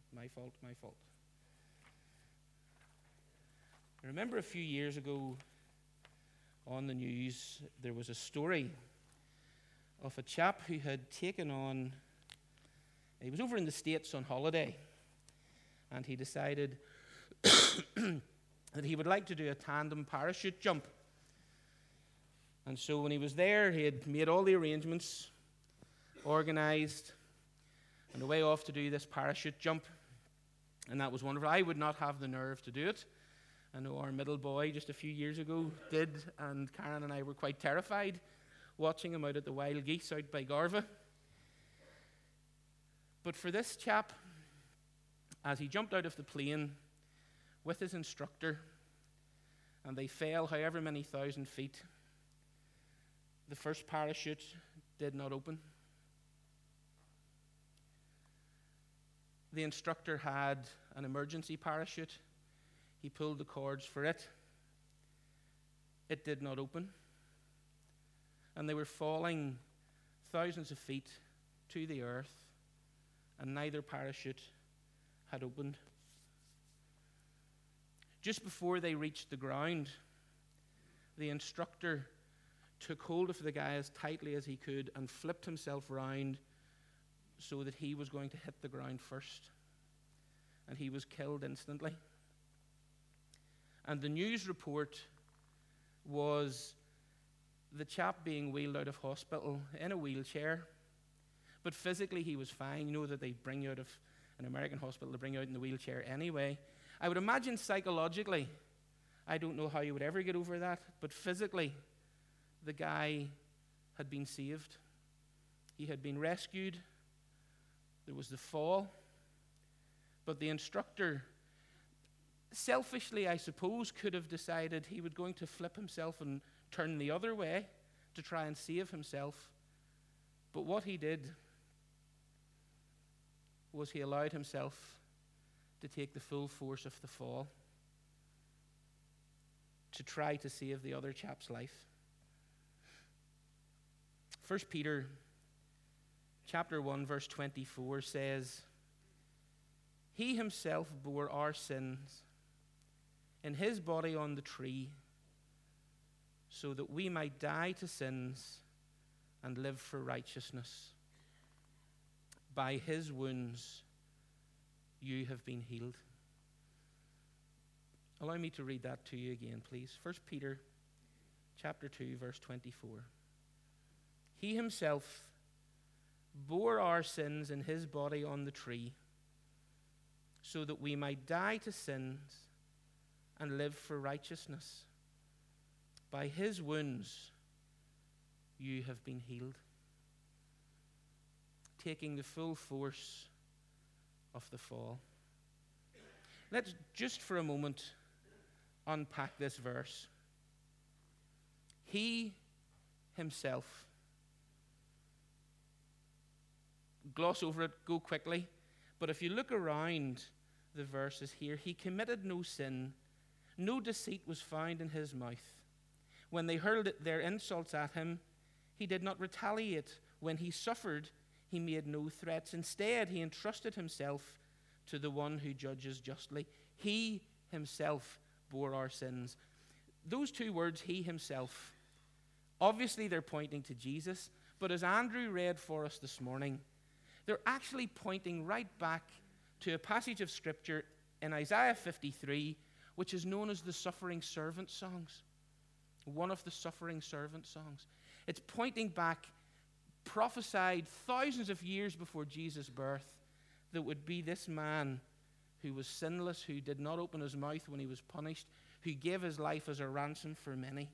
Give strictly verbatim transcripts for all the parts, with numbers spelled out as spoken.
My fault, my fault. I remember a few years ago on the news, there was a story of a chap who had taken on, he was over in the States on holiday, and he decided that he would like to do a tandem parachute jump. And so when he was there, he had made all the arrangements, organized, and away off to do this parachute jump. And that was wonderful. I would not have the nerve to do it. I know our middle boy just a few years ago did, and Karen and I were quite terrified watching him out at the Wild Geese out by Garva. But for this chap, as he jumped out of the plane with his instructor, and they fell however many thousand feet, the first parachute did not open. The instructor had an emergency parachute. He pulled the cords for it. It did not open. And they were falling thousands of feet to the earth, and neither parachute had opened. Just before they reached the ground, the instructor took hold of the guy as tightly as he could and flipped himself round so that he was going to hit the ground first. And he was killed instantly. And the news report was the chap being wheeled out of hospital in a wheelchair, but physically he was fine. You know that they bring you out of an American hospital, to bring you out in the wheelchair anyway. I would imagine psychologically, I don't know how you would ever get over that, but physically, the guy had been saved. He had been rescued. There was the fall. But the instructor, selfishly, I suppose, could have decided he was going to flip himself and turn the other way to try and save himself. But what he did was he allowed himself to take the full force of the fall to try to save the other chap's life. First Peter chapter one, verse twenty-four says, "He himself bore our sins in his body on the tree, so that we might die to sins and live for righteousness. By his wounds you have been healed." Allow me to read that to you again, please. First Peter chapter two, verse twenty-four. "He himself bore our sins in his body on the tree, so that we might die to sins and live for righteousness. By his wounds you have been healed." Taking the full force of the fall. Let's just for a moment unpack this verse. He himself. Gloss over it, go quickly. But if you look around the verses here, he committed no sin. No deceit was found in his mouth. When they hurled their insults at him, he did not retaliate. When he suffered, he made no threats. Instead, he entrusted himself to the one who judges justly. He himself bore our sins. Those two words, he himself, obviously they're pointing to Jesus, but as Andrew read for us this morning, they're actually pointing right back to a passage of Scripture in Isaiah fifty-three, which is known as the Suffering Servant Songs. One of the Suffering Servant Songs. It's pointing back, prophesied thousands of years before Jesus' birth, that would be this man who was sinless, who did not open his mouth when he was punished, who gave his life as a ransom for many.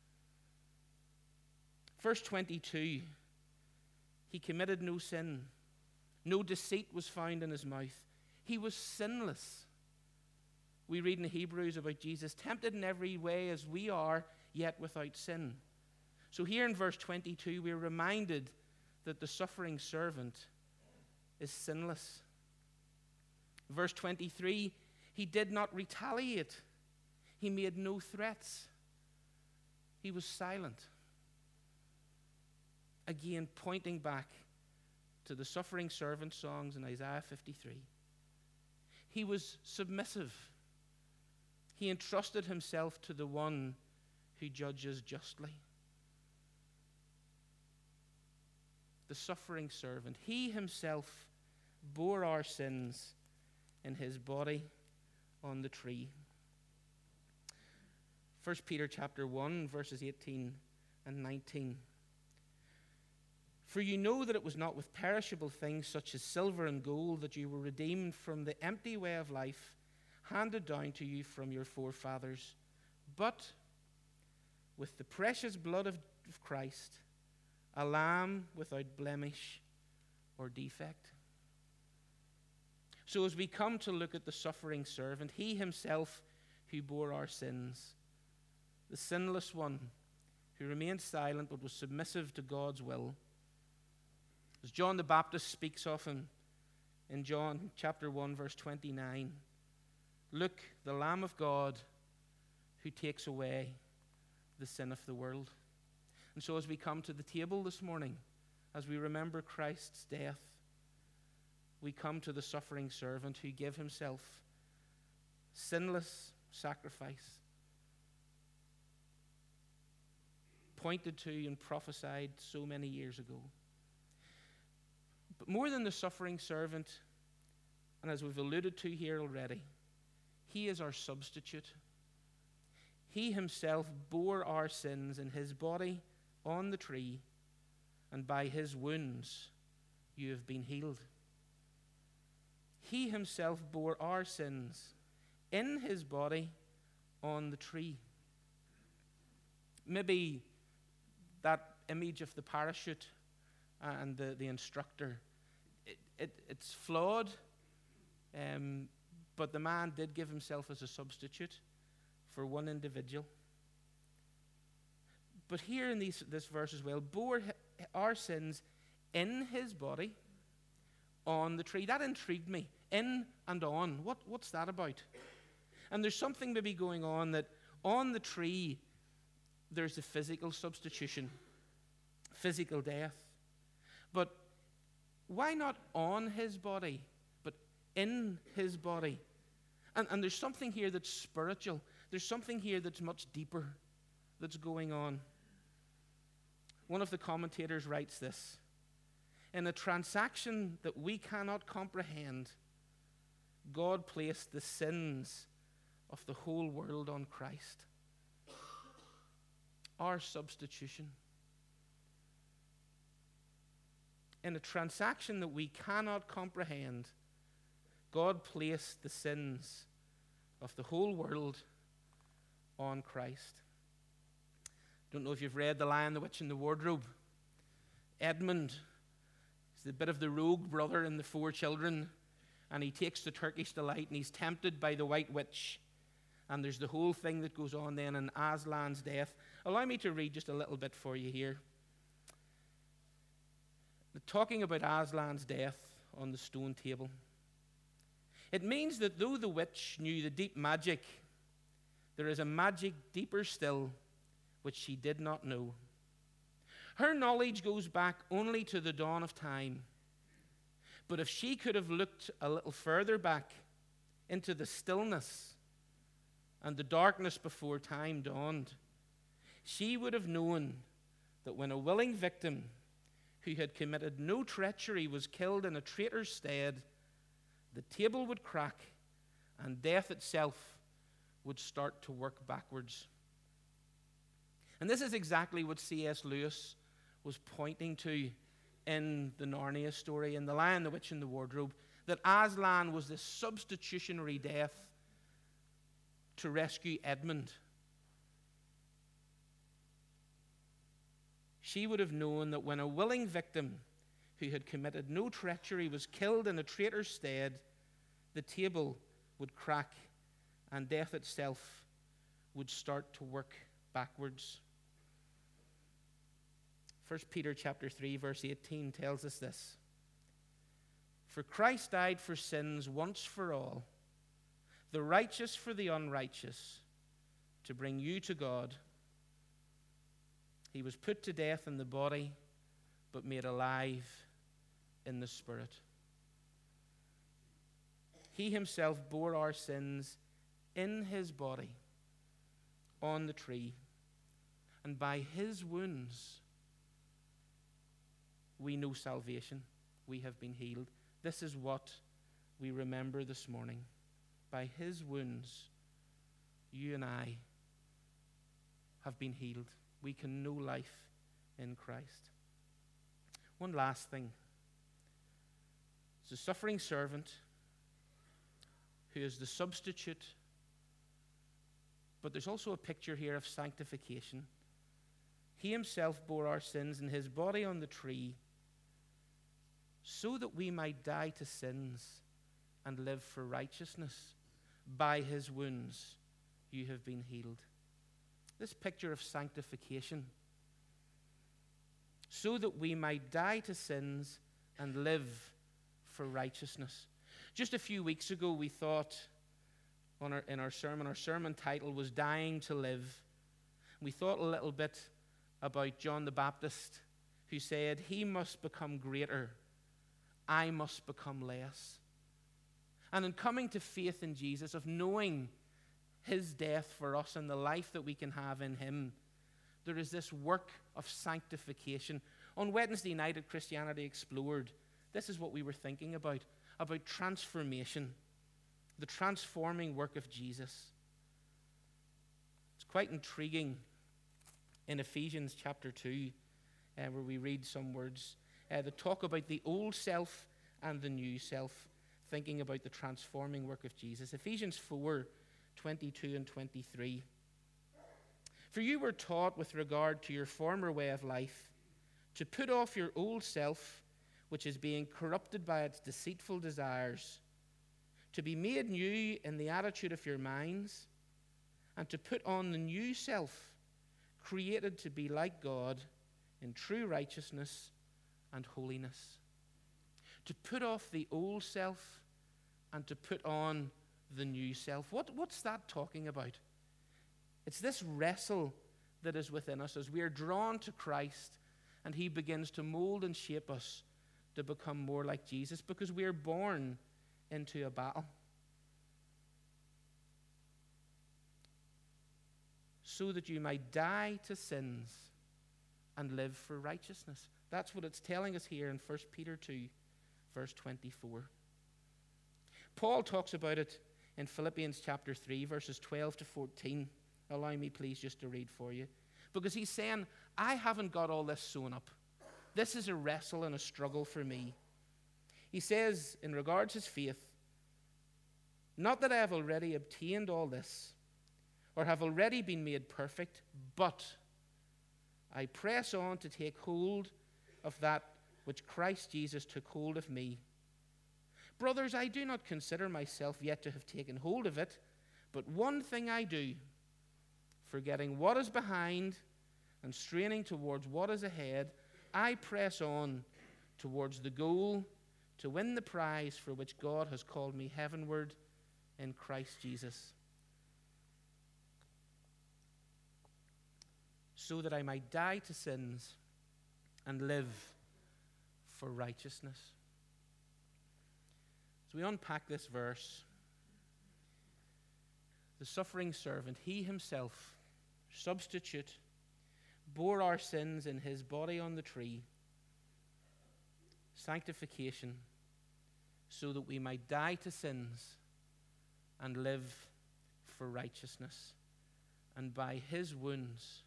Verse twenty-two, he committed no sin. No deceit was found in his mouth. He was sinless. We read in Hebrews about Jesus, tempted in every way as we are, yet without sin. So here in verse twenty-two, we're reminded that the suffering servant is sinless. Verse twenty-three, he did not retaliate. He made no threats. He was silent. Again, pointing back to the Suffering Servant songs in Isaiah fifty-three. he was submissive. He entrusted himself to the one who judges justly. The suffering servant. He himself bore our sins in his body on the tree. First Peter chapter one, verses eighteen and nineteen. For you know that it was not with perishable things such as silver and gold that you were redeemed from the empty way of life handed down to you from your forefathers, but with the precious blood of, of Christ, a lamb without blemish or defect. So as we come to look at the suffering servant, he himself who bore our sins, the sinless one who remained silent but was submissive to God's will, as John the Baptist speaks of him in John chapter one, verse twenty-nine, look, the Lamb of God who takes away the sin of the world. And so as we come to the table this morning, as we remember Christ's death, we come to the suffering servant who gave himself sinless sacrifice, pointed to and prophesied so many years ago. But more than the suffering servant, and as we've alluded to here already, he is our substitute. He himself bore our sins in his body on the tree, and by his wounds you have been healed. He himself bore our sins in his body on the tree. Maybe that image of the parachute and the, the instructor, it, it, it's flawed, um, but the man did give himself as a substitute for one individual. But here in these, this verse as well, bore our sins in his body on the tree. That intrigued me. In and on. What, what's that about? And there's something maybe going on that on the tree there's a physical substitution, physical death. But why not on his body, but in his body? And, and there's something here that's spiritual. There's something here that's much deeper that's going on. One of the commentators writes this: in a transaction that we cannot comprehend, God placed the sins of the whole world on Christ. Our substitution. In a transaction that we cannot comprehend, God placed the sins of the whole world on Christ. Don't know if you've read The Lion, the Witch, and the Wardrobe. Edmund is the bit of the rogue brother in The Four Children, and he takes the Turkish delight, and he's tempted by the White Witch. And there's the whole thing that goes on then in Aslan's death. Allow me to read just a little bit for you here. Talking about Aslan's death on the stone table. It means that though the witch knew the deep magic, there is a magic deeper still which she did not know. Her knowledge goes back only to the dawn of time. But if she could have looked a little further back into the stillness and the darkness before time dawned, she would have known that when a willing victim who had committed no treachery was killed in a traitor's stead, the table would crack and death itself would start to work backwards. And this is exactly what C S Lewis was pointing to in the Narnia story, in The Lion, the Witch, and the Wardrobe, that Aslan was this substitutionary death to rescue Edmund. She would have known that when a willing victim who had committed no treachery was killed in a traitor's stead, the table would crack and death itself would start to work backwards. First Peter chapter three, verse eighteen tells us this: for Christ died for sins once for all, the righteous for the unrighteous, to bring you to God. He was put to death in the body, but made alive in the spirit. He himself bore our sins in his body on the tree, and by his wounds we know salvation. We have been healed. This is what we remember this morning. By his wounds, you and I have been healed. We can know life in Christ. One last thing. It's a suffering servant who is the substitute, but there's also a picture here of sanctification. He himself bore our sins in his body on the tree so that we might die to sins and live for righteousness. By his wounds you have been healed. This picture of sanctification, so that we might die to sins and live for righteousness. Just a few weeks ago, we thought on our, in our sermon, our sermon title was Dying to Live. We thought a little bit about John the Baptist, who said, he must become greater, I must become less. And in coming to faith in Jesus, of knowing his death for us and the life that we can have in him, there is this work of sanctification. On Wednesday night at Christianity Explored, this is what we were thinking about, about transformation, the transforming work of Jesus. It's quite intriguing in Ephesians chapter two, uh, where we read some words uh, that talk about the old self and the new self, thinking about the transforming work of Jesus. Ephesians four, twenty-two and twenty-three. For you were taught with regard to your former way of life to put off your old self, which is being corrupted by its deceitful desires, to be made new in the attitude of your minds, and to put on the new self, created to be like God in true righteousness and holiness. To put off the old self and to put on the new self. What, what's that talking about? It's this wrestle that is within us as we are drawn to Christ and he begins to mold and shape us to become more like Jesus, because we are born into a battle. So that you might die to sins and live for righteousness. That's what it's telling us here in First Peter two, verse twenty-four. Paul talks about it in Philippians chapter three, verses twelve to fourteen. Allow me, please, just to read for you. Because he's saying, I haven't got all this sewn up. This is a wrestle and a struggle for me. He says, in regards to his faith, not that I have already obtained all this, or have already been made perfect, but I press on to take hold of that which Christ Jesus took hold of me. Brothers, I do not consider myself yet to have taken hold of it, but one thing I do, forgetting what is behind and straining towards what is ahead, I press on towards the goal to win the prize for which God has called me heavenward in Christ Jesus. So that I might die to sins and live for righteousness. As we unpack this verse, the suffering servant, he himself, substitute, bore our sins in his body on the tree. Sanctification, so that we might die to sins and live for righteousness. And by his wounds,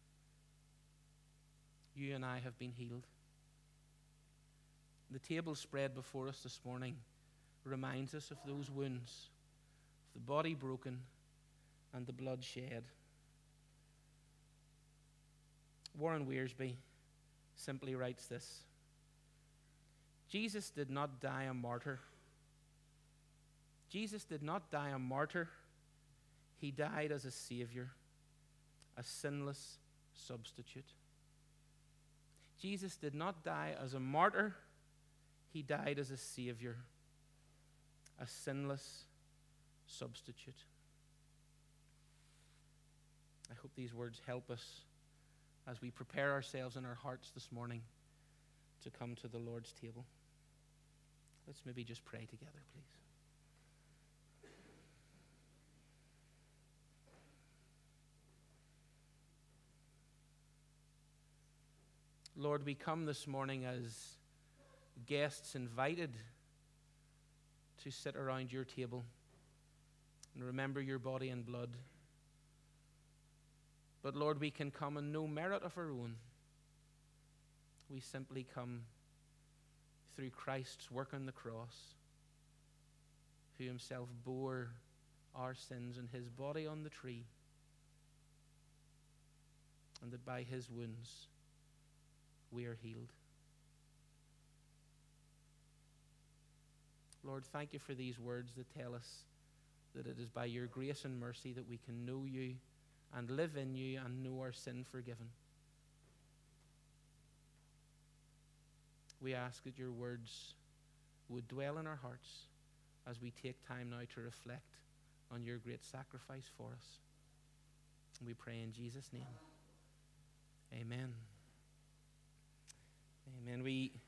you and I have been healed. The table spread before us this morning reminds us of those wounds, of the body broken and the blood shed. Warren Wiersbe simply writes this: Jesus did not die a martyr. Jesus did not die a martyr. He died as a Savior, a sinless substitute. Jesus did not die as a martyr. He died as a Savior, a sinless substitute. I hope these words help us as we prepare ourselves in our hearts this morning to come to the Lord's table. Let's maybe just pray together, please. Lord, we come this morning as guests invited to sit around your table and remember your body and blood. But Lord, we can come in no merit of our own. We simply come through Christ's work on the cross, who himself bore our sins in his body on the tree, and that by his wounds we are healed. Lord, thank you for these words that tell us that it is by your grace and mercy that we can know you and live in you and know our sin forgiven. We ask that your words would dwell in our hearts as we take time now to reflect on your great sacrifice for us. We pray in Jesus' name. Amen. Amen. We